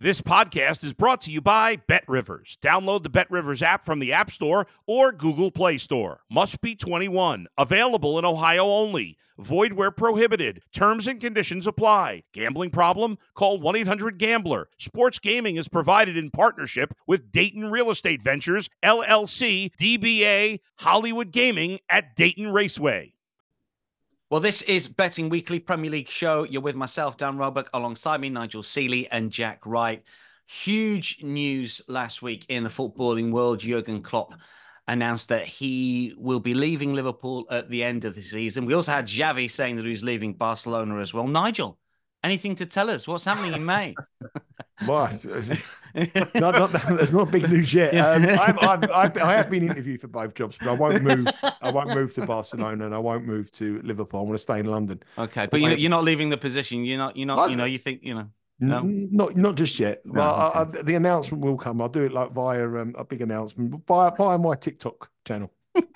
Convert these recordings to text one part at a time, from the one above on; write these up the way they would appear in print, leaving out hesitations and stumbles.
This podcast is brought to you by BetRivers. Download the BetRivers app from the App Store or Google Play Store. Must be 21. Available in Ohio only. Void where prohibited. Terms and conditions apply. Gambling problem? Call 1-800-GAMBLER. Sports gaming is provided in partnership with Dayton Real Estate Ventures, LLC, DBA, Hollywood Gaming at Dayton Raceway. Well, this is Betting Weekly Premier League show. You're with myself, Dan Roebuck, alongside me, Nigel Seeley and Jack Wright. Huge news last week in the footballing world. Jurgen Klopp announced that he will be leaving Liverpool at the end of the season. We also had Xavi saying that he's leaving Barcelona as well. Nigel, anything to tell us? What's happening in May? Well, there's not big news yet. I have been interviewed for both jobs, but I won't move. I won't move to Barcelona, and I won't move to Liverpool. I want to stay in London. Okay, but you're not leaving the position. You're not. No? Not just yet. No, Well, okay. the announcement will come. I'll do it like via a big announcement via my TikTok channel.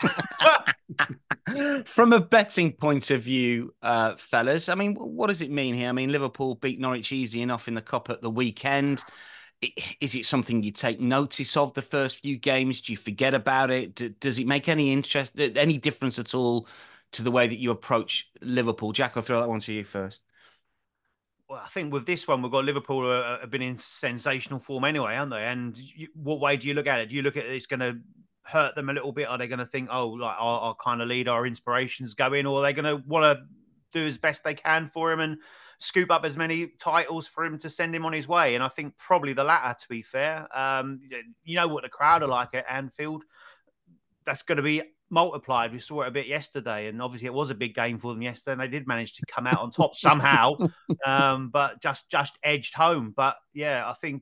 From a betting point of view, fellas, I mean, what does it mean here? I mean, Liverpool beat Norwich easy enough in the Cup at the weekend. Is it something you take notice of the first few games? Do you forget about it? Does it make any difference at all to the way that you approach Liverpool? Jack, I'll throw that one to you first. Well, I think with this one, we've got Liverpool have been in sensational form anyway, haven't they? And what way do you look at it? Do you look at it's going to hurt them a little bit? Are they going to think, oh, like our kind of leader, our inspirations go in, or are they going to want to do as best they can for him and scoop up as many titles for him to send him on his way? And I think probably the latter, to be fair. You know what the crowd are like at Anfield. That's going to be multiplied. We saw it a bit yesterday, and obviously it was a big game for them yesterday, and they did manage to come out on top somehow, but just edged home. But yeah, I think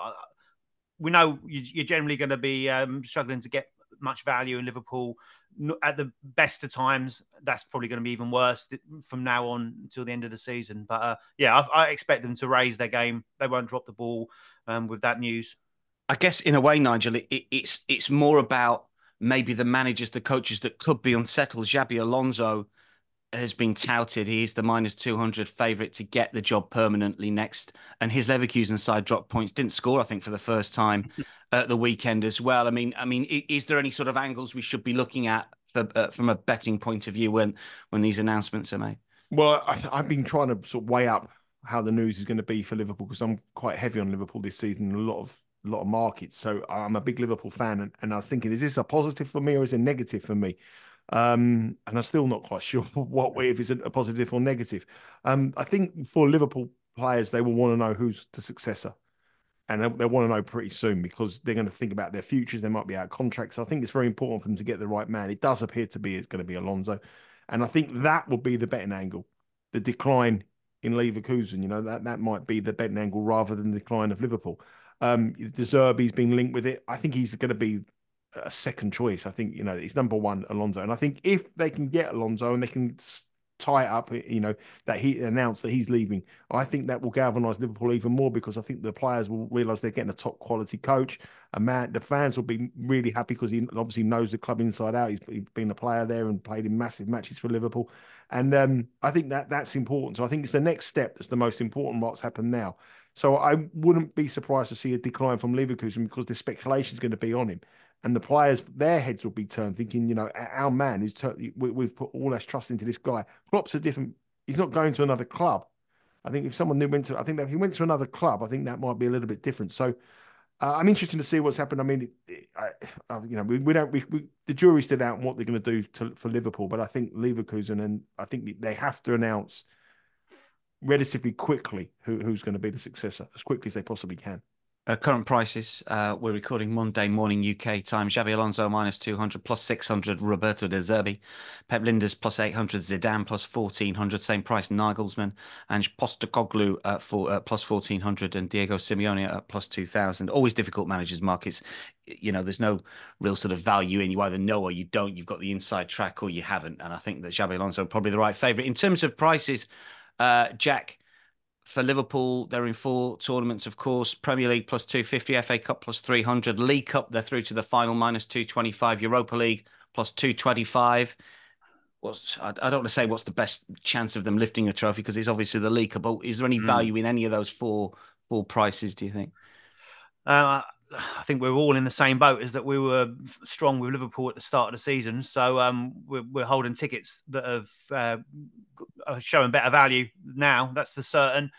we know you're generally going to be struggling to get much value in Liverpool at the best of times. That's probably going to be even worse from now on until the end of the season. But I expect them to raise their game. They won't drop the ball with that news. I guess in a way, Nigel, it's more about maybe the managers, the coaches that could be unsettled. Xabi Alonso has been touted. He is the -200 favourite to get the job permanently next. And his Leverkusen side dropped points, didn't score, I think, for the first time at the weekend as well. I mean, is there any sort of angles we should be looking at from a betting point of view when these announcements are made? Well, I've been trying to sort of weigh up how the news is going to be for Liverpool, because I'm quite heavy on Liverpool this season in a lot of markets. So I'm a big Liverpool fan, and I was thinking, is this a positive for me or is it a negative for me? And I'm still not quite sure if it's a positive or negative. I think for Liverpool players, they will want to know who's the successor, and they want to know pretty soon, because they're going to think about their futures. They might be out of contracts. So I think it's very important for them to get the right man. It does appear to be it's going to be Alonso, and I think that will be the betting angle. The decline in Leverkusen, that might be the betting angle rather than the decline of Liverpool. De Zerbi's been linked with it. I think he's going to be a second choice. I think, it's number one, Alonso. And I think if they can get Alonso and they can tie it up, that he announced that he's leaving, I think that will galvanise Liverpool even more, because I think the players will realise they're getting a top quality coach. The fans will be really happy because he obviously knows the club inside out. He's been a player there and played in massive matches for Liverpool. And I think that's important. So I think it's the next step that's the most important, what's happened now. So I wouldn't be surprised to see a decline from Leverkusen, because the speculation is going to be on him. And the players, their heads will be turned, thinking, our man is we've put all our trust into this guy. Klopp's he's not going to another club. I think if someone new I think that if he went to another club, I think that might be a little bit different. So I'm interested to see what's happened. I mean, the jury's still out on what they're going to do for Liverpool, but I think Leverkusen, and I think they have to announce relatively quickly who's going to be the successor, as quickly as they possibly can. Current prices, we're recording Monday morning UK time. Xabi Alonso -200, +600 Roberto De Zerbi, Pep Lijnders +800, Zidane +1400, same price Nagelsmann, and Postecoglou for +1400, and Diego Simeone at +2000. Always difficult managers markets. There's no real sort of value in, you either know or you don't. You've got the inside track or you haven't, and I think that Xabi Alonso probably the right favourite in terms of prices. Jack, for Liverpool, they're in 4 tournaments, of course. Premier League +250, FA Cup +300, League Cup, they're through to the final -225, Europa League +225. I don't want to say what's the best chance of them lifting a trophy, because it's obviously the League Cup, but is there any value in any of those four full prices, do you think? I think we're all in the same boat, is that we were strong with Liverpool at the start of the season. So we're holding tickets that have showing better value now. That's for certain.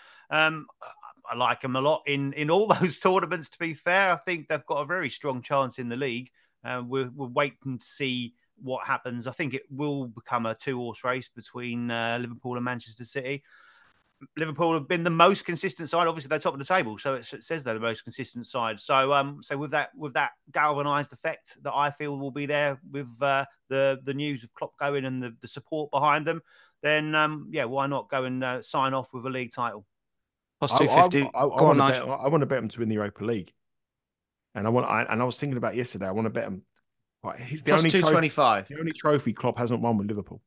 I like them a lot in all those tournaments, to be fair. I think they've got a very strong chance in the league. We're waiting to see what happens. I think it will become a 2-horse race between Liverpool and Manchester City. Liverpool have been the most consistent side. Obviously, they're top of the table, so it says they're the most consistent side. So, with that galvanised effect that I feel will be there with the news of Klopp going and the support behind them, then why not go and sign off with a league title? Plus 250. I want to bet them to win the Europa League, and I was thinking about yesterday. I want to bet them. He's the plus only 225. The only trophy Klopp hasn't won with Liverpool.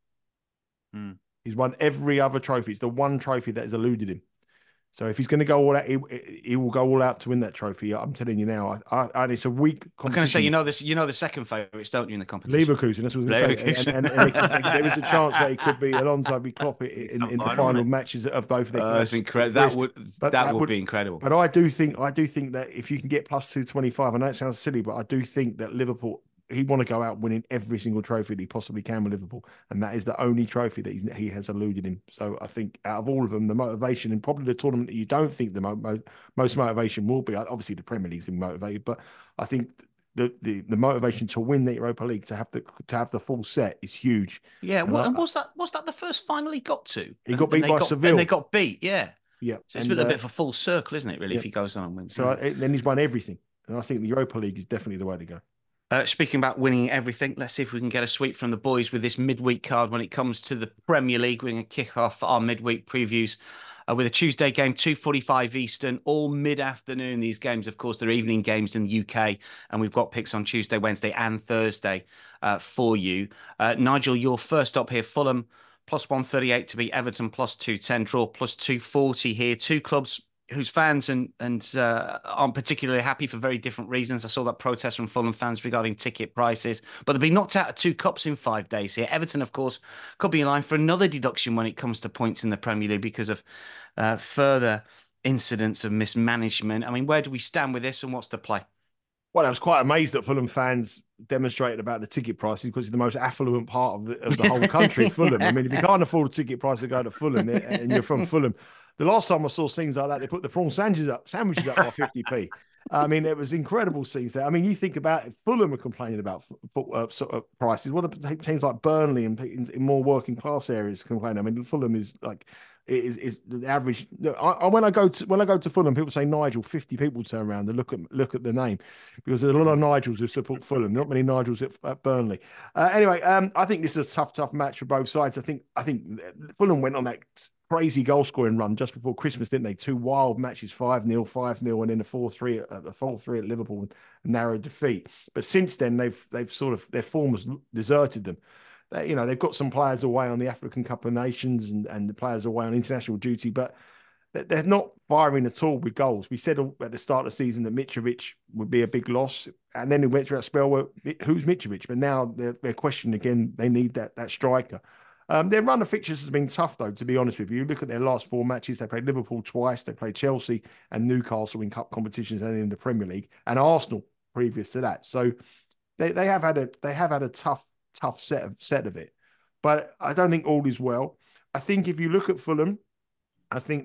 He's won every other trophy. It's the one trophy that has eluded him. So if he's going to go all out, he will go all out to win that trophy. I'm telling you now. And it's a weak competition. I'm going to say, you know the second favourites, don't you, in the competition? Leverkusen. That's what I was going to say. And there is a chance that it could be Alonso v Klopp in the final matches of both of their. That's incredible. That would be incredible. But I do think that if you can get plus 225, I know it sounds silly, but I do think that Liverpool, he want to go out winning every single trophy that he possibly can with Liverpool, and that is the only trophy that he has eluded him. So I think out of all of them, the motivation, and probably the tournament that you don't think the most motivation will be, obviously the Premier League's motivated, but I think the motivation to win the Europa League, to have the full set, is huge. Yeah, and was that the first final he got to? He got beat by Seville, and they got beat. Yeah. So it's a bit of a full circle, isn't it? Really, if he goes on and wins. So then he's won everything, and I think the Europa League is definitely the way to go. Speaking about winning everything, let's see if we can get a sweep from the boys with this midweek card when it comes to the Premier League. We're going to kick off our midweek previews with a Tuesday game, 2:45 Eastern, all mid-afternoon. These games, of course, they're evening games in the UK, and we've got picks on Tuesday, Wednesday and Thursday for you. Nigel, you're first up here. Fulham, plus 138 to beat Everton, plus 210. Draw, plus 240 here. Two clubs whose fans and aren't particularly happy for very different reasons. I saw that protest from Fulham fans regarding ticket prices, but they've been knocked out of 2 cups in 5 days here. Everton, of course, could be in line for another deduction when it comes to points in the Premier League because of further incidents of mismanagement. I mean, where do we stand with this, and what's the play? Well, I was quite amazed that Fulham fans demonstrated about the ticket prices, because it's the most affluent part of the whole country, Fulham. I mean, if you can't afford a ticket price to go to Fulham and you're from Fulham, the last time I saw scenes like that, they put the prawn sandwiches up by 50p. I mean, it was incredible scenes there. I mean, you think about it, Fulham are complaining about prices. What are teams like Burnley and in more working class areas complaining? I mean, Fulham is like, is the average. When I go to Fulham, people say Nigel. 50 people turn around and look at the name, because there's a lot of Nigels who support Fulham. Not many Nigels at Burnley. Anyway, I think this is a tough match for both sides. I think Fulham went on that crazy goal scoring run just before Christmas, didn't they? 2 wild matches, 5-0, 5-0, and then a 4-3 at Liverpool, a narrow defeat. But since then, they've sort of, their form has deserted them. They've got some players away on the African Cup of Nations and the players away on international duty, but they're not firing at all with goals. We said at the start of the season that Mitrovic would be a big loss, and then we went through that spell where who's Mitrovic? But now they're questioning again. They need that striker. Their run of fixtures has been tough, though, to be honest with you. You look at their last 4 matches, they played Liverpool twice, they played Chelsea and Newcastle in cup competitions and in the Premier League, and Arsenal previous to that. So they have had a tough set of it. But I don't think all is well. I think if you look at Fulham, I think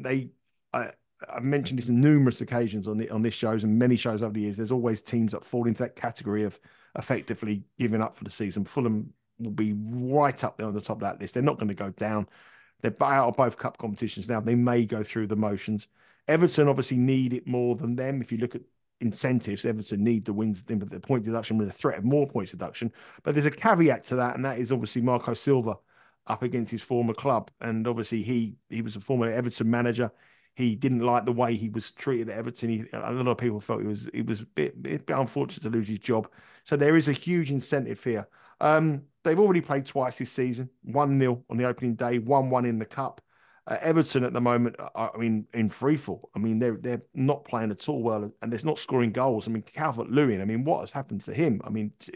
I've mentioned this on numerous occasions on this shows and many shows over the years. There's always teams that fall into that category of effectively giving up for the season. Fulham will be right up there on the top of that list. They're not going to go down. They're out of both cup competitions now. They may go through the motions. Everton obviously need it more than them. If you look at incentives, Everton need the wins, the point deduction with a threat of more points deduction. But there's a caveat to that, and that is obviously Marco Silva up against his former club. And obviously he was a former Everton manager. He didn't like the way he was treated at Everton. A lot of people felt it was a bit unfortunate to lose his job. So there is a huge incentive here. They've already played twice this season, 1-0 on the opening day, 1-1 in the cup. Everton at the moment, in freefall. I mean, they're not playing at all well, and they're not scoring goals. I mean, Calvert-Lewin, what has happened to him? I mean,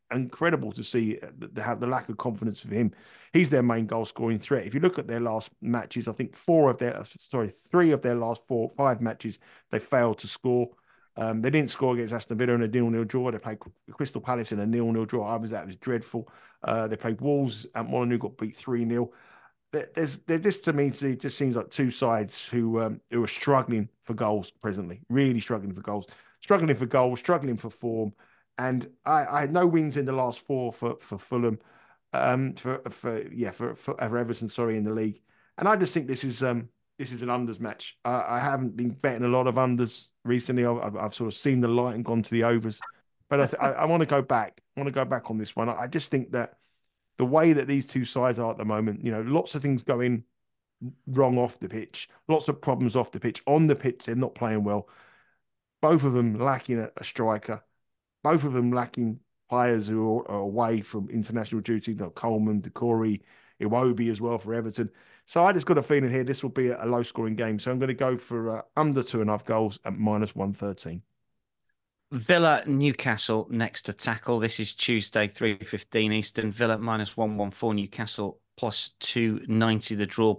incredible to see the lack of confidence of him. He's their main goal scoring threat. If you look at their last matches, I think 3 of their last 5 matches, they failed to score. They didn't score against Aston Villa in a 0-0 draw. They played Crystal Palace in a 0-0 draw. That was dreadful. They played Wolves at Molineux, got beat 3-0. This to me, it just seems like two sides who are struggling for goals presently, really struggling for goals, struggling for form. And I had no wins in the last 4 for Fulham, for Everton, in the league. And I just think this is an unders match. I haven't been betting a lot of unders recently. I've sort of seen the light and gone to the overs, but I want to go back. I want to go back on this one. I just think that the way that these two sides are at the moment, lots of things going wrong off the pitch, lots of problems off the pitch. On the pitch, they're not playing well. Both of them lacking a striker. Both of them lacking players who are away from international duty, like Coleman, Decore, Iwobi as well for Everton. So I just got a feeling here this will be a low-scoring game. So I'm going to go for under 2.5 goals at -113. Villa, Newcastle next to tackle. This is Tuesday, 3:15 Eastern. Villa -114, Newcastle +290, the draw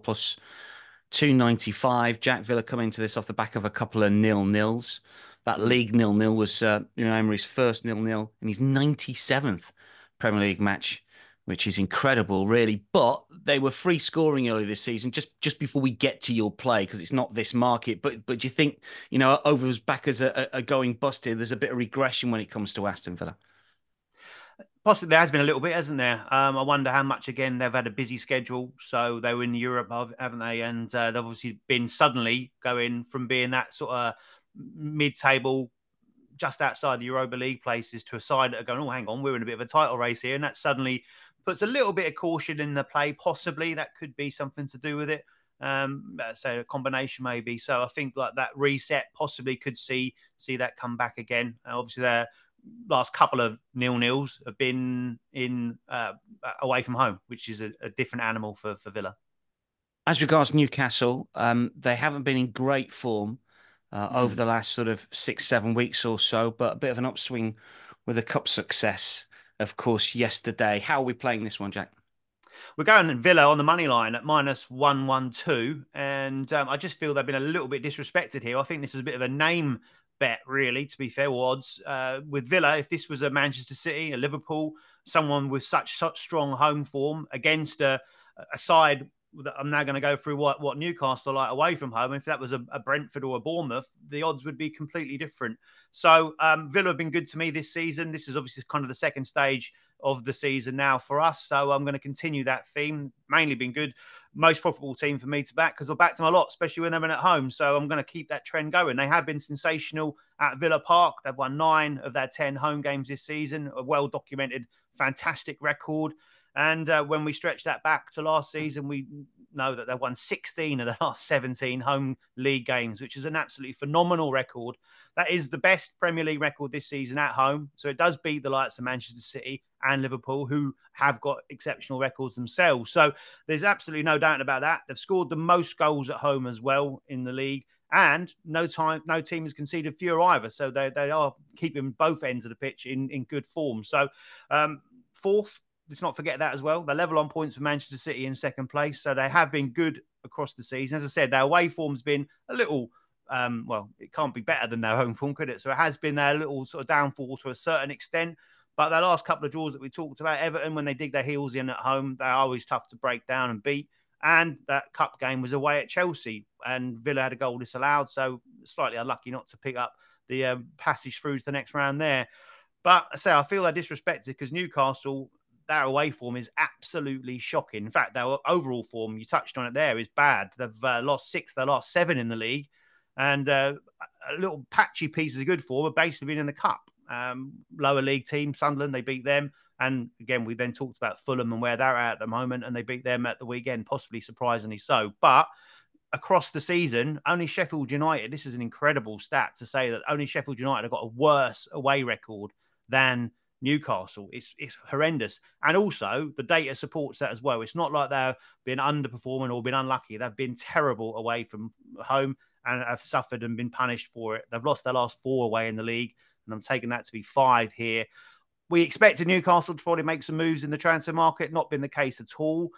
+295. Jack, Villa come into this off the back of a couple of 0-0s. That league 0-0 was Emery's first 0-0 in his 97th Premier League match, which is incredible, really. But they were free scoring early this season, just before we get to your play, because it's not this market. But do you think, Over's backers are going busted? There's a bit of regression when it comes to Aston Villa. Possibly there has been a little bit, hasn't there? I wonder how much, again, they've had a busy schedule. So they were in Europe, haven't they? And they've obviously been suddenly going from being that sort of mid-table, just outside the Europa League places, to a side that are going, oh, hang on, we're in a bit of a title race here. And that suddenly puts a little bit of caution in the play. Possibly that could be something to do with it. So a combination maybe. So I think like that reset possibly could see that come back again. Obviously their last couple of 0-0s have been in away from home, which is a different animal for Villa. As regards Newcastle, they haven't been in great form over the last sort of 6-7 weeks or so, but a bit of an upswing with a cup success, of course, yesterday. How are we playing this one, Jack? We're going Villa on the money line at -112, and I just feel they've been a little bit disrespected here. I think this is a bit of a name bet, really, to be fair, odds. With Villa, if this was a Manchester City, a Liverpool, someone with such strong home form against a side that I'm now going to go through what Newcastle are like away from home. If that was a Brentford or a Bournemouth, the odds would be completely different. So Villa have been good to me this season. This is obviously kind of the second stage of the season now for us. So I'm going to continue that theme. Mainly been good. Most profitable team for me to back, because I've backed them a lot, especially when they've been at home. So I'm going to keep that trend going. They have been sensational at Villa Park. They've won 9 of their 10 home games this season. A well-documented, fantastic record. And when we stretch that back to last season, we know that they've won 16 of the last 17 home league games, which is an absolutely phenomenal record. That is the best Premier League record this season at home. So it does beat the likes of Manchester City and Liverpool, who have got exceptional records themselves. So there's absolutely no doubt about that. They've scored the most goals at home as well in the league. And no team has conceded fewer either. So they are keeping both ends of the pitch in good form. So fourth, let's not forget that as well. They're level on points with Manchester City in second place. So they have been good across the season. As I said, their away form's been a little, it can't be better than their home form, could it? So it has been their little sort of downfall to a certain extent. But their last couple of draws that we talked about, Everton, when they dig their heels in at home, they're always tough to break down and beat. And that cup game was away at Chelsea, and Villa had a goal disallowed. So slightly unlucky not to pick up the passage through to the next round there. But I feel they're disrespected because Newcastle, their away form is absolutely shocking. In fact, their overall form, you touched on it there, is bad. They've lost 6, their last 7 in the league. And a little patchy pieces of good form have basically been in the cup. Lower league team, Sunderland, they beat them. And again, we then talked about Fulham and where they're at the moment, and they beat them at the weekend, possibly surprisingly so. But across the season, only Sheffield United, this is an incredible stat to say that only Sheffield United have got a worse away record than Newcastle. It's horrendous. And also, the data supports that as well. It's not like they've been underperforming or been unlucky. They've been terrible away from home and have suffered and been punished for it. They've lost their last 4 away in the league, and I'm taking that to be 5 here. We expected Newcastle to probably make some moves in the transfer market. Not been the case at all.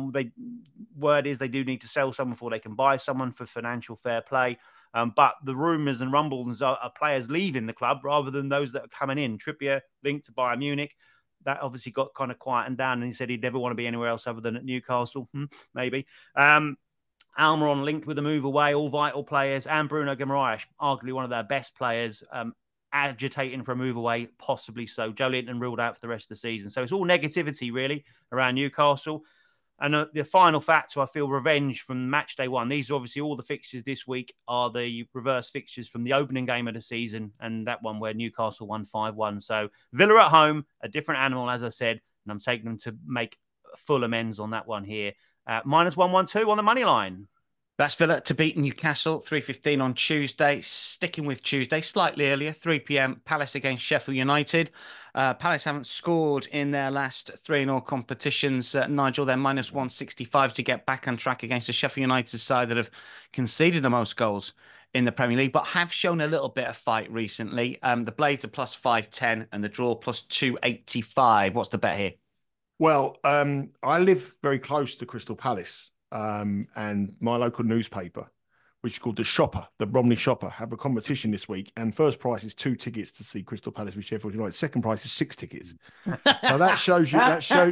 Word is they do need to sell someone before they can buy someone for financial fair play. But the rumours and rumbles are players leaving the club rather than those that are coming in. Trippier linked to Bayern Munich. That obviously got kind of quietened down, and he said he'd never want to be anywhere else other than at Newcastle. Maybe. Almiron linked with a move away, all vital players, and Bruno Guimaraes, arguably one of their best players, agitating for a move away, possibly so. Joe Linton ruled out for the rest of the season. So it's all negativity, really, around Newcastle. And the final factor, I feel revenge from match day one. These are obviously all the fixtures this week are the reverse fixtures from the opening game of the season, and that one where Newcastle won 5-1. So Villa at home, a different animal, as I said, and I'm taking them to make full amends on that one here. -112 on the money line. That's Villa to beat Newcastle, 3:15 on Tuesday. Sticking with Tuesday, slightly earlier, 3 p.m, Palace against Sheffield United. Palace haven't scored in their last 3 in all competitions. Nigel, they're -165 to get back on track against the Sheffield United side that have conceded the most goals in the Premier League, but have shown a little bit of fight recently. The Blades are +510 and the draw +285. What's the bet here? Well, I live very close to Crystal Palace. And my local newspaper, which is called The Shopper, the Bromley Shopper, have a competition this week. And first prize is 2 tickets to see Crystal Palace with Sheffield United. Second prize is 6 tickets. So that shows you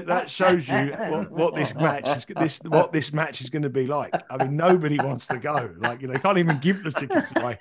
what this match is going to be like. I mean, nobody wants to go. Like, you can't even give the tickets away.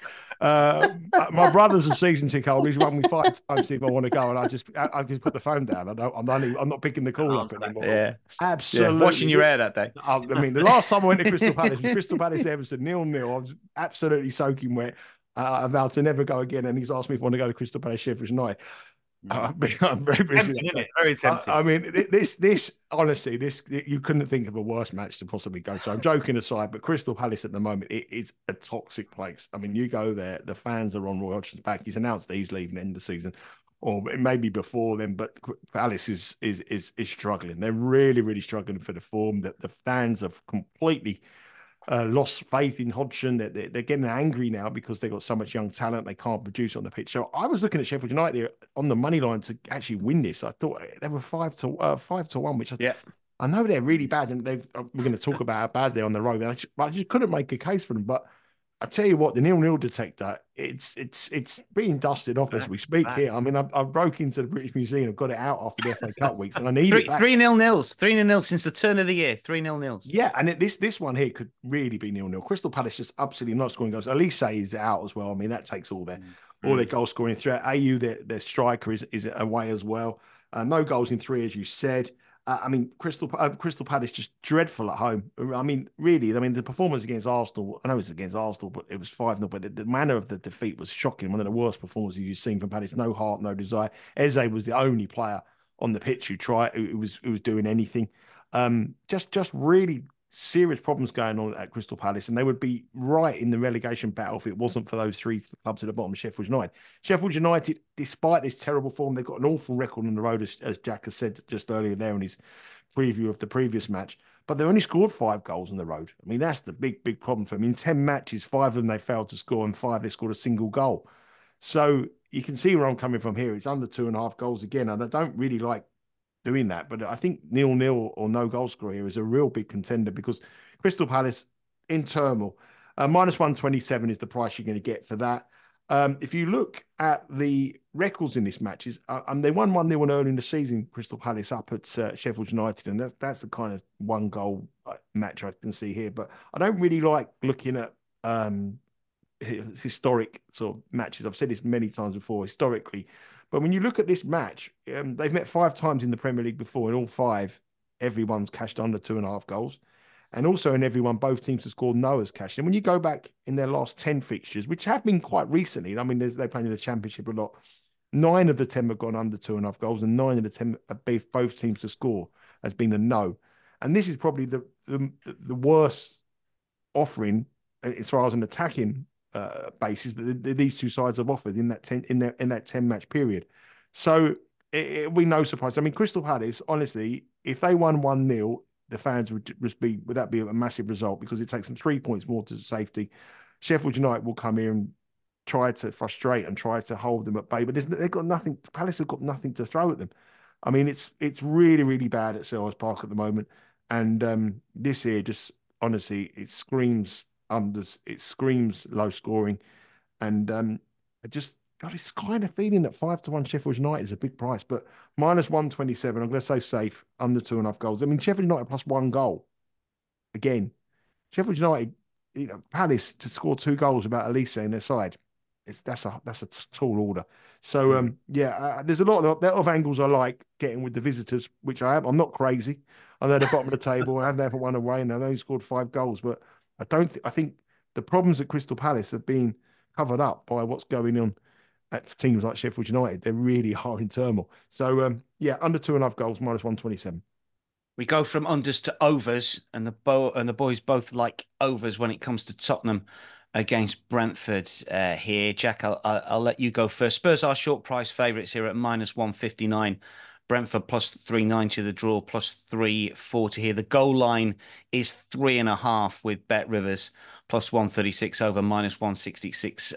My brother's a season ticket holder. He's run me 5 times see if I want to go, and I just put the phone down. I'm not picking the call up anymore. Yeah, absolutely. Yeah. Washing your hair that day. I mean, the last time I went to Crystal Palace was Crystal Palace Everton 0-0. I was absolutely soaking wet. I vowed to never go again, and he's asked me if I want to go to Crystal Palace Sheffield United. I'm very busy. Tempting, isn't it? Very tempting. I mean, this honestly, you couldn't think of a worse match to possibly go to. I'm joking aside, but Crystal Palace at the moment, it's a toxic place. I mean, you go there, the fans are on Roy Hodgson's back. He's announced that he's leaving end of the season, or maybe before then. But Palace is struggling. They're really, really struggling for the form. That the fans have completely lost faith in Hodgson. They're getting angry now because they've got so much young talent. They can't produce on the pitch. So I was looking at Sheffield United here on the money line to actually win this. I thought they were 5-1, which I know they're really bad, and we're going to talk about how bad they're on the road. I just couldn't make a case for them. But I tell you what, the 0-0 detector, it's being dusted off as we speak here. I mean, I broke into the British Museum and got it out after the FA Cup weeks, and I need it back. 3-0 nils, 3-0 nils since the turn of the year. 3-0 nils. Yeah, and this one here could really be 0-0. Crystal Palace just absolutely not scoring goals. Elise is out as well. I mean, that takes all their goal scoring threat. AU, their striker is away as well. No goals in 3, as you said. I mean, Crystal Palace just dreadful at home. I mean, really, the performance against Arsenal, I know it's against Arsenal, but it was 5-0, but the manner of the defeat was shocking. One of the worst performances you've seen from Palace. No heart, no desire. Eze was the only player on the pitch who was doing anything. Just really serious problems going on at Crystal Palace, and they would be right in the relegation battle if it wasn't for those 3 clubs at the bottom, Sheffield United. Sheffield United, despite this terrible form, they've got an awful record on the road, as Jack has said just earlier there in his preview of the previous match, but they only scored 5 goals on the road. I mean, that's the big problem for them. In 10 matches, 5 of them they failed to score, and 5 they scored a single goal. So you can see where I'm coming from here. It's under 2.5 goals again, and I don't really like doing that, but I think 0-0 or no goal score here is a real big contender because Crystal Palace in turmoil. -127 is the price you're going to get for that. If you look at the records in this matches, they won 1-0 early in the season, Crystal Palace up at Sheffield United, and that's the kind of 1 goal match I can see here. But I don't really like looking at historic sort of matches. I've said this many times before, historically. But when you look at this match, they've met 5 times in the Premier League before. In all 5, everyone's cashed under 2.5 goals. And also in every one, both teams have scored no as cash. And when you go back in their last 10 fixtures, which have been quite recently, I mean, they're playing in the Championship a lot, 9 of the 10 have gone under 2.5 goals, and 9 of the 10 have both teams to score has been a no. And this is probably the worst offering as far as an attacking basis that these 2 sides have offered in that 10 match period. So it'll be no surprise. I mean, Crystal Palace, honestly, if they won 1-0, the fans would that be a massive result because it takes them 3 points more to safety. Sheffield United will come here and try to frustrate and try to hold them at bay. But they've got nothing. Palace have got nothing to throw at them. I mean, it's really, really bad at Selhurst Park at the moment. And this year, just honestly, it screams unders. It screams low scoring. And I just got this kind of feeling that 5-1 Sheffield United is a big price, but -127. I'm going to say safe, under 2.5 goals. I mean, Sheffield United plus 1 goal. Again, Sheffield United, Palace to score 2 goals without Elise in their side. That's a tall order. So there's a lot of angles I like getting with the visitors, which I am. I'm not crazy. I know the bottom of the table. I haven't ever won away, and I know he scored 5 goals, but I think the problems at Crystal Palace have been covered up by what's going on at teams like Sheffield United. They really are in turmoil. So under 2.5 goals, -127. We go from unders to overs, and the boys both like overs when it comes to Tottenham against Brentford here. Jack, I'll let you go first. Spurs are short price favourites here at -159. Brentford +390, the draw +340 here. The goal line is 3.5 with Bet Rivers +136 over, -166,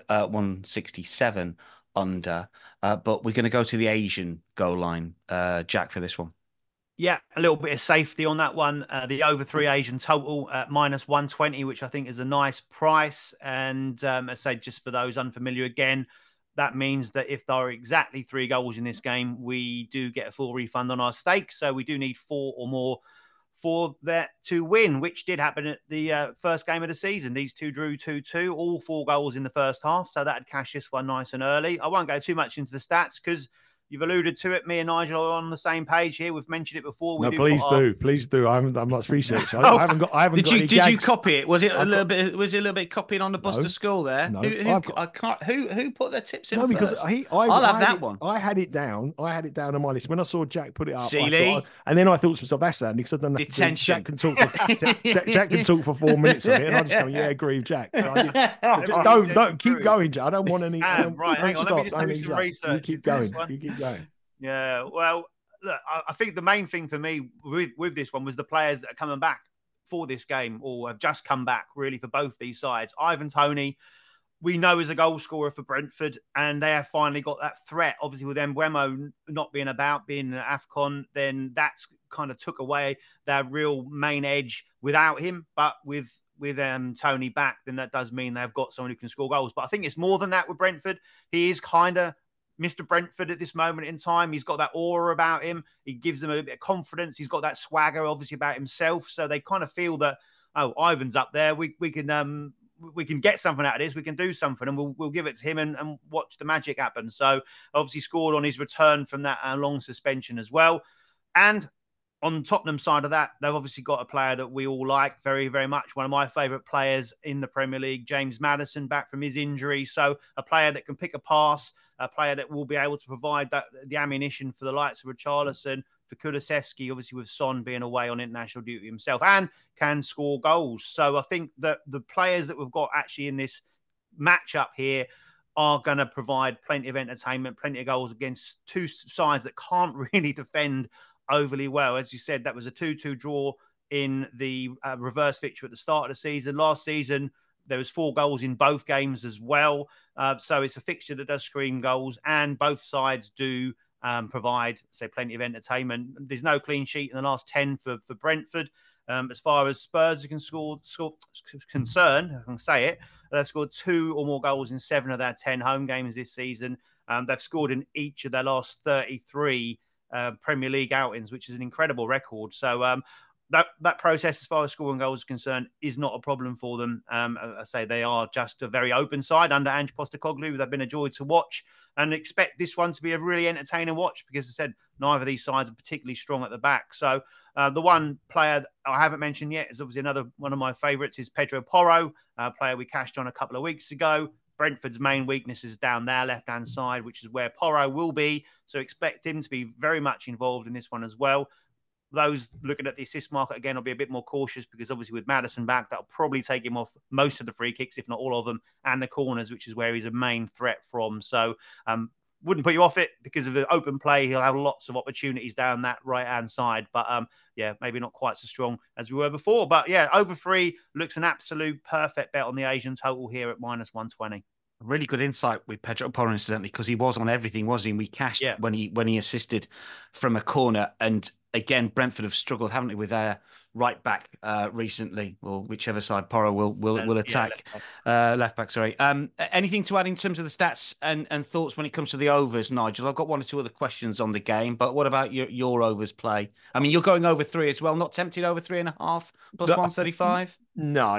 167 under. But we're going to go to the Asian goal line, Jack, for this one. Yeah, a little bit of safety on that one. The over 3 Asian total at -120, which I think is a nice price. And I say, just for those unfamiliar again, that means that if there are exactly 3 goals in this game, we do get a full refund on our stake. So we do need 4 or more for that to win, which did happen at the first game of the season. These two drew 2-2, all 4 goals in the first half. So that'd cash this one nice and early. I won't go too much into the stats because you've alluded to it. Me and Nigel are on the same page here. We've mentioned it before. Please do. I haven't done much research. I haven't got. Did you copy it? Was it a little bit? Was it a little bit copying on the bus to school there? No, who put their tips in? No, because I'll have that one. I had it down. On my list when I saw Jack put it up. And then I thought to myself, that's Andy, because I don't know. Detention. Jack can talk. Jack can talk for 4 minutes on it, and I just go, agree with Jack. Don't keep going, Jack. I don't want any. Right, hang on. Let me just do some research. You keep going. You keep going. Yeah, well, look, I think the main thing for me with this one was the players that are coming back for this game or have just come back, really, for both these sides. Ivan Toney, we know, is a goal scorer for Brentford, and they have finally got that threat. Obviously, with Mbeumo not being about, being an AFCON, then that's kind of took away their real main edge without him. But with Toney back, then that does mean they've got someone who can score goals. But I think it's more than that with Brentford. He is kind of Mr. Brentford at this moment in time. He's got that aura about him. He gives them a bit of confidence. He's got that swagger, obviously, about himself. So they kind of feel that, oh, Ivan's up there. We can get something out of this. We can do something, and we'll give it to him and watch the magic happen. So obviously scored on his return from that long suspension as well. And on Tottenham side of that, they've obviously got a player that we all like very, very much. One of my favourite players in the Premier League, James Maddison, back from his injury. So a player that can pick a pass, a player that will be able to provide the ammunition for the likes of Richarlison, for Kulusevski, obviously with Son being away on international duty himself, and can score goals. So I think that the players that we've got actually in this matchup here are going to provide plenty of entertainment, plenty of goals against two sides that can't really defend overly well. As you said, that was a 2-2 draw in the reverse fixture at the start of the season. Last season, there was 4 goals in both games as well. So it's a fixture that does scream goals, and both sides do provide, say, plenty of entertainment. There's no clean sheet in the last 10 for Brentford. As far as Spurs are concerned, I can say it, they've scored 2 or more goals in 7 of their 10 home games this season. They've scored in each of their last 33 Premier League outings, which is an incredible record. So that process, as far as scoring goals is concerned, is not a problem for them. I say they are just a very open side under Ange Postecoglou. They've been a joy to watch, and expect this one to be a really entertaining watch because, as I said, neither of these sides are particularly strong at the back. So the one player that I haven't mentioned yet is obviously another one of my favourites is Pedro Porro, a player we cashed on a couple of weeks ago. Brentford's main weakness is down their left-hand side, which is where Porro will be. So expect him to be very much involved in this one as well. Those looking at the assist market, again, will be a bit more cautious because obviously with Maddison back, that'll probably take him off most of the free kicks, if not all of them, and the corners, which is where he's a main threat from. So wouldn't put you off it because of the open play. He'll have lots of opportunities down that right-hand side. But maybe not quite so strong as we were before. But yeah, over 3 looks an absolute perfect bet on the Asian total here at -120. Really good insight with Pedro Porro, incidentally, because he was on everything, wasn't he? And we cashed Yeah. when he assisted from a corner. And again, Brentford have struggled, haven't they, with their right back recently, or whichever side Porro will attack. Left back, sorry. Anything to add in terms of the stats and thoughts when it comes to the overs, Nigel? I've got one or two other questions on the game, but what about your overs play? I mean, you're going over 3 as well. Not tempted over 3.5 plus 135? No.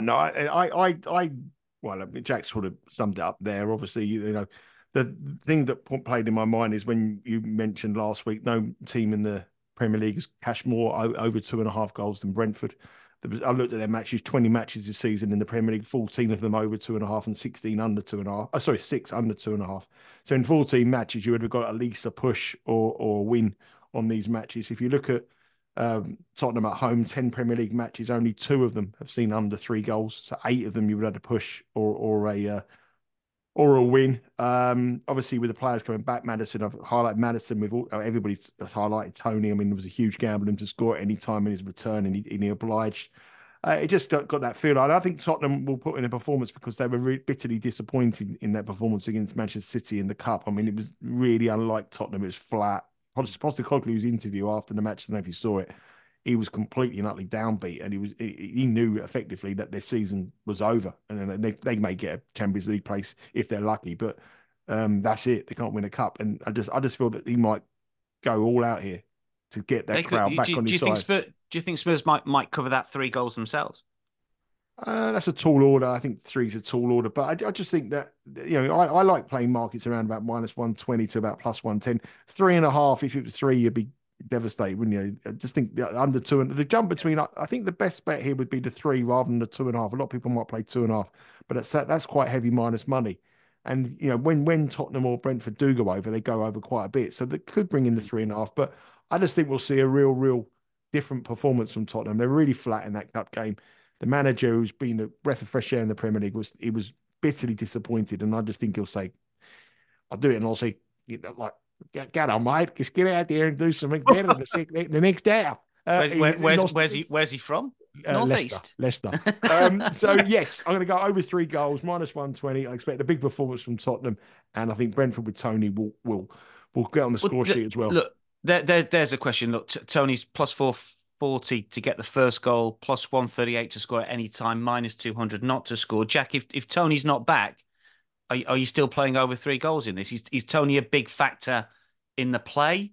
I well, I mean, Jack sort of summed it up there. Obviously, the thing that played in my mind is when you mentioned last week, no team in the Premier League has cashed more over 2.5 goals than Brentford. I looked at their matches, 20 matches this season in the Premier League, 14 of them over 2.5 and 16 under 2.5. Oh, sorry, 6 under 2.5. So in 14 matches, you would have got at least a push or win on these matches. If you look at Tottenham at home, 10 Premier League matches, only 2 of them have seen under 3 goals. So 8 of them you would have had a push or a win. Obviously, with the players coming back, Maddison, I've highlighted Maddison. Everybody's highlighted Tony. I mean, there was a huge gamble him to score at any time in his return, and he obliged. It just got that feel. And I think Tottenham will put in a performance because they were bitterly disappointed in that performance against Manchester City in the Cup. I mean, it was really unlike Tottenham. It was flat. Postecoglou's interview after the match, I don't know if you saw it, he was completely and utterly downbeat, and he knew effectively that their season was over, and they may get a Champions League place if they're lucky, but that's it. They can't win a cup, and I just feel that he might go all out here to get that crowd back on his side. Do you think Spurs might cover that 3 goals themselves? That's a tall order. I think 3's a tall order, but I just think that I like playing markets around about -120 to about +110. 3.5. If it was 3, you'd be devastated, wouldn't you? I just think under 2 and the jump between. I think the best bet here would be the 3 rather than the 2.5. A lot of people might play 2.5, but that's quite heavy minus money. And when Tottenham or Brentford do go over, they go over quite a bit, so that could bring in the 3.5. But I just think we'll see a real different performance from Tottenham. They're really flat in that cup game. The manager, who's been a breath of fresh air in the Premier League, was bitterly disappointed, and I just think he'll say, "I'll do it," and I'll say, like, "Get on, mate, just get out there and do something better the next half." Where's he from? Northeast, Leicester. So yes, I'm going to go over 3 goals, -120. I expect a big performance from Tottenham, and I think Brentford with Tony will get on the score sheet as well. Look, there's a question. Look, Tony's +440 to get the first goal, +138 to score at any time, -200 not to score. Jack, if Tony's not back, are you still playing over 3 goals in this? Is Tony a big factor in the play?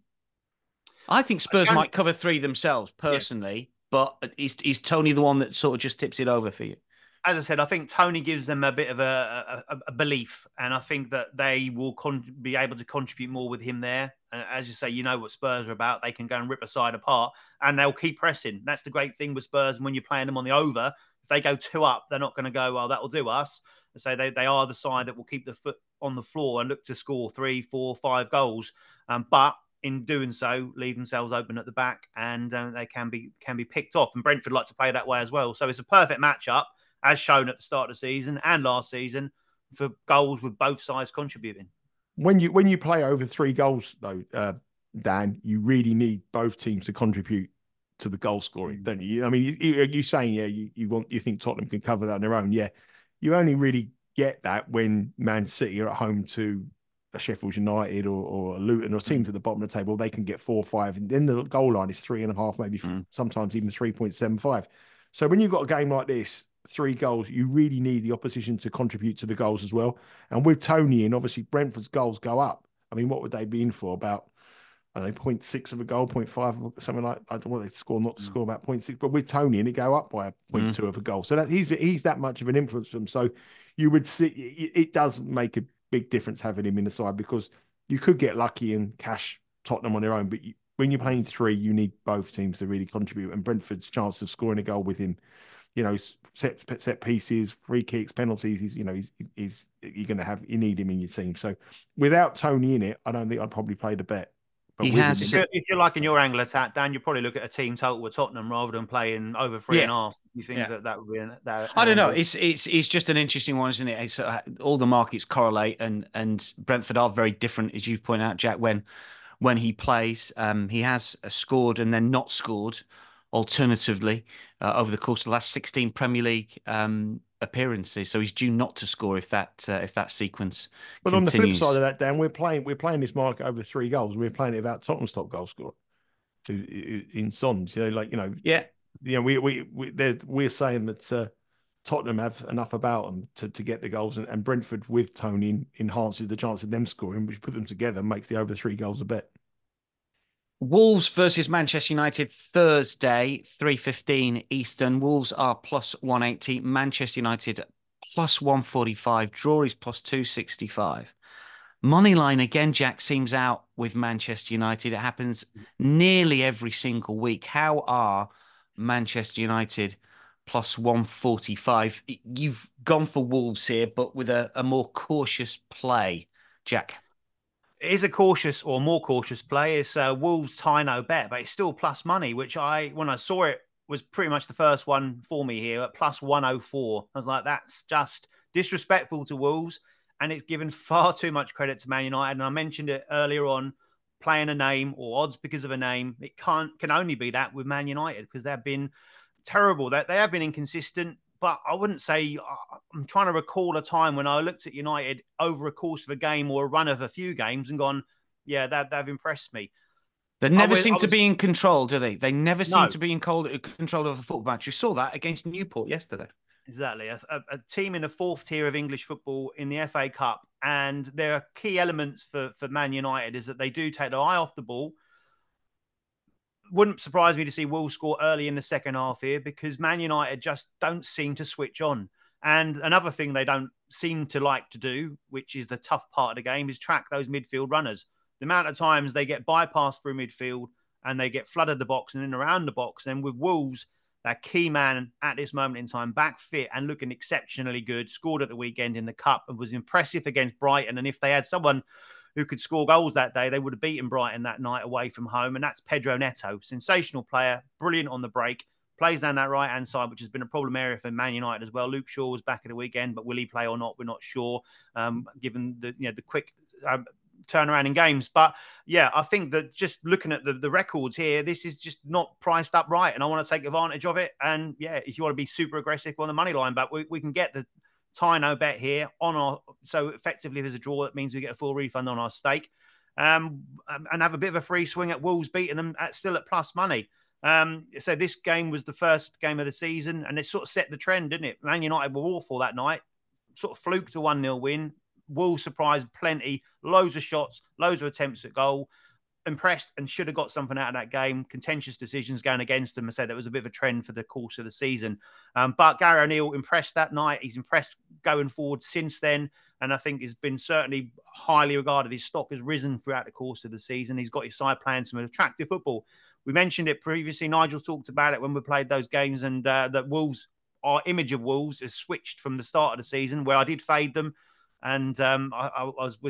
I think Spurs might cover 3 themselves personally, but is Tony the one that sort of just tips it over for you? As I said, I think Tony gives them a bit of a belief, and I think that they will be able to contribute more with him there. As you say, you know what Spurs are about. They can go and rip a side apart, and they'll keep pressing. That's the great thing with Spurs. And when you're playing them on the over, if they go 2 up, they're not going to go, well, that will do us. So they are the side that will keep the foot on the floor and look to score 3, 4, 5 goals. But in doing so, leave themselves open at the back, and they can be picked off. And Brentford like to play that way as well. So it's a perfect matchup, as shown at the start of the season and last season, for goals with both sides contributing. When you play over 3 goals, though, Dan, you really need both teams to contribute to the goal scoring, don't you? I mean, you saying, you think Tottenham can cover that on their own? Yeah, you only really get that when Man City are at home to a Sheffield United or a Luton or teams at the bottom of the table. They can get 4 or 5, and then the goal line is 3.5, maybe sometimes even 3.75. So when you've got a game like this, 3 goals, you really need the opposition to contribute to the goals as well. And with Tony in, obviously Brentford's goals go up. I mean, what would they be in for? About, I don't know, 0.6 of a goal, 0.5, something like, I don't know what they score, not to score about 0.6, but with Tony in, it go up by a 0.2 of a goal. So that he's that much of an influence for them. So you would see, it does make a big difference having him in the side, because you could get lucky and cash Tottenham on their own, but when you're playing 3, you need both teams to really contribute. And Brentford's chance of scoring a goal with him, set pieces, free kicks, penalties, you're going to have, you need him in your team. So without Tony in it, I don't think I'd probably play the bet. But if you're liking your angle attack, Dan, you probably look at a team total with Tottenham rather than playing over 3.5. You think that would be that? I don't know. It's just an interesting one, isn't it? All the markets correlate, and Brentford are very different, as you've pointed out, Jack. When he plays, he has scored and then not scored. Alternatively, over the course of the last 16 Premier League appearances, so he's due not to score if that sequence But continues. on the flip side of that, Dan, we're playing this market over 3 goals. We're playing it without Tottenham's top goal scorer in Sons. Yeah. We're saying that Tottenham have enough about them to get the goals, and Brentford with Tony enhances the chance of them scoring, which put them together makes the over 3 goals a bet. Wolves versus Manchester United Thursday, 3:15 Eastern. Wolves are plus 180. Manchester United plus 145. Draw is plus 265. Moneyline again, Jack, seems out with Manchester United. It happens nearly every single week. How are Manchester United plus 145? You've gone for Wolves here, but with a more cautious play, Jack. It is a cautious or more cautious play. It's Wolves tie no bet, but it's still plus money, which when I saw it, was pretty much the first one for me here at plus 104. I was like, that's just disrespectful to Wolves, and it's given far too much credit to Man United. And I mentioned it earlier on, playing a name or odds because of a name. It can only be that with Man United because they've been terrible. They have been inconsistent. But I wouldn't say I'm trying to recall a time when I looked at United over a course of a game or a run of a few games and gone, yeah, they've impressed me. They never seem to be in control, do they? They never seem to be in control of a football match. We saw that against Newport yesterday. Exactly. A team in the 4th tier of English football in the FA Cup. And there are key elements for Man United is that they do take their eye off the ball. Wouldn't surprise me to see Wolves score early in the second half here because Man United just don't seem to switch on. And another thing they don't seem to like to do, which is the tough part of the game, is track those midfield runners. The amount of times they get bypassed through midfield and they get flooded the box and in around the box. And with Wolves, that key man at this moment in time, back fit and looking exceptionally good, scored at the weekend in the Cup and was impressive against Brighton. And if they had someone who could score goals that day, they would have beaten Brighton that night away from home. And that's Pedro Neto. Sensational player, brilliant on the break, plays down that right-hand side, which has been a problem area for Man United as well. Luke Shaw was back at the weekend, but will he play or not? We're not sure, given the quick turnaround in games. But yeah, I think that just looking at the records here, this is just not priced up right. And I want to take advantage of it. And yeah, if you want to be super aggressive on the money line, but we can get the tie no bet here so effectively if there's a draw, that means we get a full refund on our stake, and have a bit of a free swing at Wolves beating them still at plus money. So this game was the first game of the season and it sort of set the trend, didn't it? Man United were awful that night, sort of fluked a 1-0 win. Wolves surprised plenty, loads of shots, loads of attempts at goal. Impressed and should have got something out of that game. Contentious decisions going against them. I said that was a bit of a trend for the course of the season. But Gary O'Neill impressed that night. He's impressed going forward since then. And I think he's been certainly highly regarded. His stock has risen throughout the course of the season. He's got his side playing some attractive football. We mentioned it previously. Nigel talked about it when we played those games, and that Wolves, our image of Wolves has switched from the start of the season where I did fade them. And I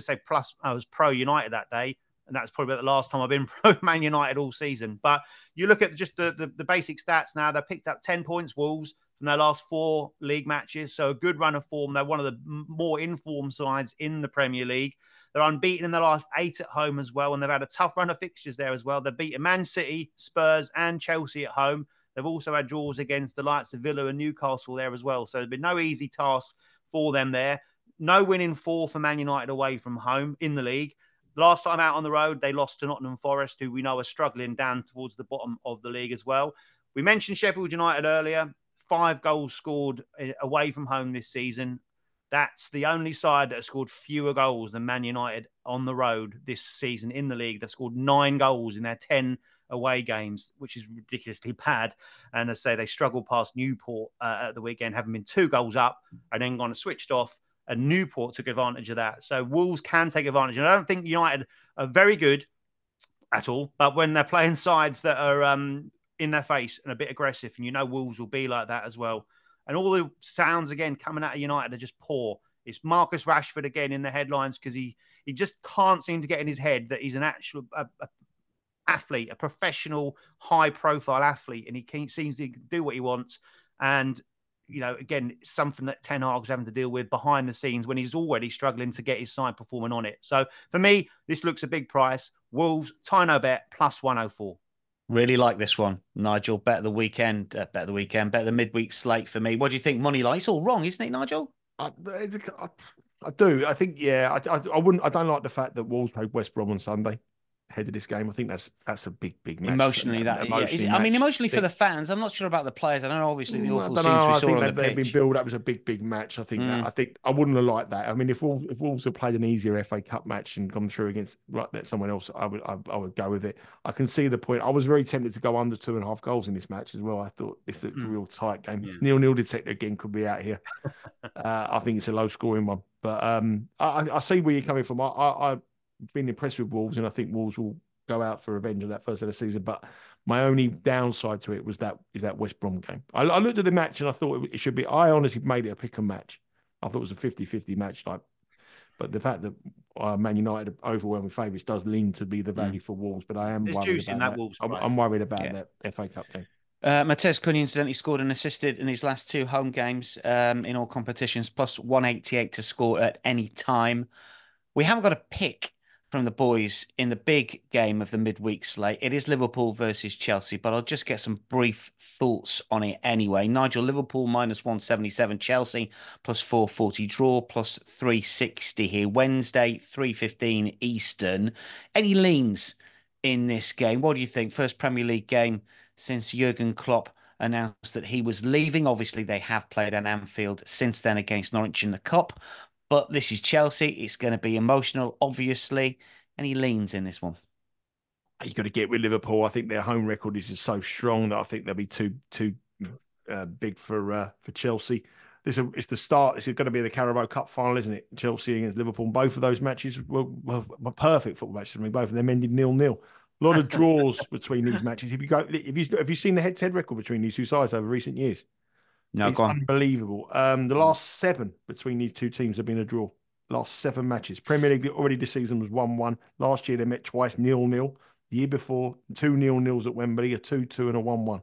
was pro United that day. And that's probably about the last time I've been pro Man United all season. But you look at just the basic stats now. They've picked up 10 points, Wolves, from their last 4 league matches. So a good run of form. They're one of the more informed sides in the Premier League. They're unbeaten in the last 8 at home as well. And they've had a tough run of fixtures there as well. They've beaten Man City, Spurs and Chelsea at home. They've also had draws against the likes of Villa and Newcastle there as well. So there's been no easy task for them there. No win in 4 for Man United away from home in the league. Last time out on the road, they lost to Nottingham Forest, who we know are struggling down towards the bottom of the league as well. We mentioned Sheffield United earlier. 5 goals scored away from home this season. That's the only side that has scored fewer goals than Man United on the road this season in the league. They've scored 9 goals in their 10 away games, which is ridiculously bad. And as I say, they struggled past Newport at the weekend, having been 2 goals up and then gone and switched off. And Newport took advantage of that. So Wolves can take advantage. And I don't think United are very good at all. But when they're playing sides that are in their face and a bit aggressive, and you know Wolves will be like that as well. And all the sounds, again, coming out of United are just poor. It's Marcus Rashford again in the headlines because he just can't seem to get in his head that he's an actual athlete, a professional, high-profile athlete, and he seems to do what he wants. And you know, again, something that Ten Hag's having to deal with behind the scenes when he's already struggling to get his side performing on it. So for me, this looks a big price. Wolves, tie no bet, plus 104. Really like this one, Nigel. Bet the weekend, bet the midweek slate for me. What do you think? Money line. It's all wrong, isn't it, Nigel? I, I do. I think, yeah, I wouldn't. I don't like the fact that Wolves played West Brom on Sunday ahead of this game. I think that's a big match. Emotionally, I mean, emotionally for the fans. I'm not sure about the players. I don't know. Obviously, the awful scenes we saw on the they've been pitch. built up as a big match. I think I wouldn't have liked that. I mean, if Wolves had played an easier FA Cup match and gone through against someone else, I would go with it. I can see the point. I was very tempted to go under 2.5 goals in this match as well. I thought it's a real tight game. Yeah. 0-0 detector again could be out here. I think it's a low scoring one, but I see where you're coming from. I've been impressed with Wolves, and I think Wolves will go out for revenge on that first of the season. But my only downside to it was that West Brom game. I looked at the match and I thought it should be. I honestly made it a pick and match. I thought it was a 50-50 match, but the fact that Man United overwhelming favourites does lean to be the value for Wolves. But I am worried about that. Wolves I'm worried about that FA Cup game. Matheus Cunha incidentally scored and assisted in his last 2 home games in all competitions, plus 188 to score at any time. We haven't got a pick from the boys in the big game of the midweek slate. It is Liverpool versus Chelsea, but I'll just get some brief thoughts on it anyway. Nigel, Liverpool minus 177, Chelsea plus 440 draw, plus 360 here. Wednesday, 3:15 Eastern. Any leans in this game? What do you think? First Premier League game since Jurgen Klopp announced that he was leaving. Obviously, they have played at Anfield since then against Norwich in the Cup. But this is Chelsea. It's going to be emotional, obviously. Any leans in this one? You got to get with Liverpool. I think their home record is just so strong that I think they'll be too big for Chelsea. It's the start. This is going to be the Carabao Cup final, isn't it? Chelsea against Liverpool. Both of those matches were perfect football matches. I mean, both of them ended 0-0. A lot of draws between these matches. Have you seen the head-to-head record between these two sides over recent years? No, it's unbelievable. The last 7 between these two teams have been a draw. Last 7 matches. Premier League already this season was 1-1. Last year they met twice 0-0. The year before 2 0-0s at Wembley, a 2-2 and a 1-1.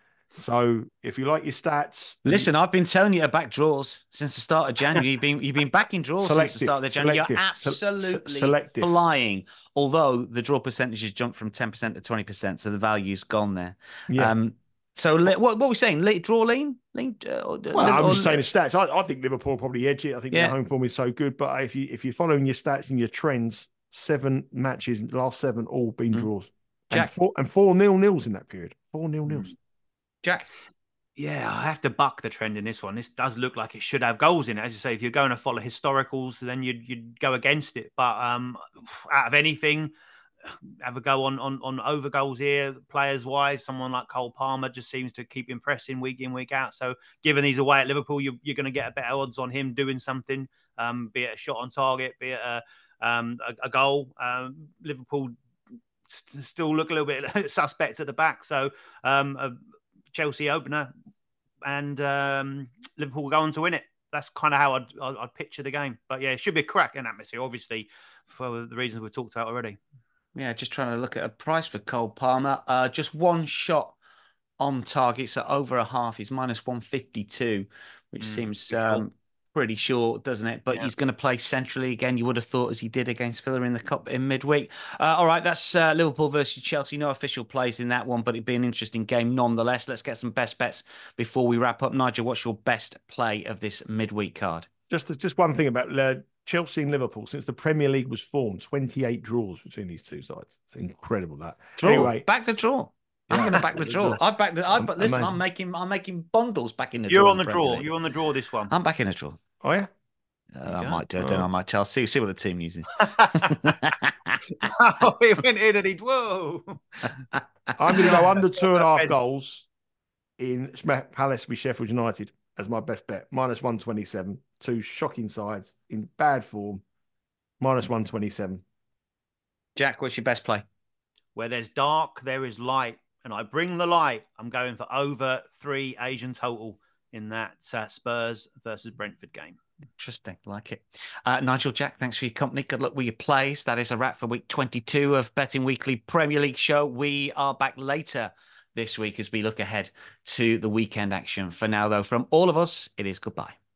So if you like your stats, listen, I've been telling you about draws since the start of January. You've been backing draws since the start of January. You're absolutely flying. Although the draw percentage has jumped from 10% to 20%, so the value's gone there. Yeah. So what are we saying? Draw lean? I'm just saying the stats. I think Liverpool probably edge it. I think their home form is so good. But if you're following your stats and your trends, 7 matches, the last 7 all been draws. Jack. And 4 0-0s in that period. 4 0-0s. Jack. Yeah, I have to buck the trend in this one. This does look like it should have goals in it. As you say, if you're going to follow historicals, then you'd go against it. But out of anything, have a go on over goals here, players wise. Someone like Cole Palmer just seems to keep impressing week in, week out. So given he's away at Liverpool, you're going to get a better odds on him doing something, be it a shot on target, be it a goal. Liverpool still look a little bit suspect at the back. So a Chelsea opener and Liverpool will go on to win it. That's kind of how I'd picture the game. But yeah, it should be a cracking atmosphere, obviously, for the reasons we've talked about already. Yeah, just trying to look at a price for Cole Palmer. Just 1 shot on target, so over a half. He's minus 152, which seems pretty short, doesn't it? But he's going to play centrally again. You would have thought, as he did against Villa in the Cup in midweek. All right, that's Liverpool versus Chelsea. No official plays in that one, but it'd be an interesting game nonetheless. Let's get some best bets before we wrap up. Nigel, what's your best play of this midweek card? Just one thing about Chelsea and Liverpool. Since the Premier League was formed, 28 draws between these two sides. It's incredible that. Draw. Anyway, back the draw. I'm going to back the draw. Listen, I'm making bundles back in the draw. You're on the draw. You're on the draw this one. I'm back in the draw. Oh yeah. I might do. I don't know. I might tell. See what the team uses. Oh, he went in and whoa. I'm going to go under 2.5 goals in Palace with Sheffield United as my best bet. Minus 127. 2 shocking sides in bad form. Minus 127. Jack, what's your best play? Where there's dark, there is light. And I bring the light. I'm going for over 3 Asian total in that Spurs versus Brentford game. Interesting. Like it. Nigel, Jack, thanks for your company. Good luck with your plays. That is a wrap for week 22 of Betting Weekly Premier League show. We are back later this week as we look ahead to the weekend action. For now, though, from all of us, it is goodbye.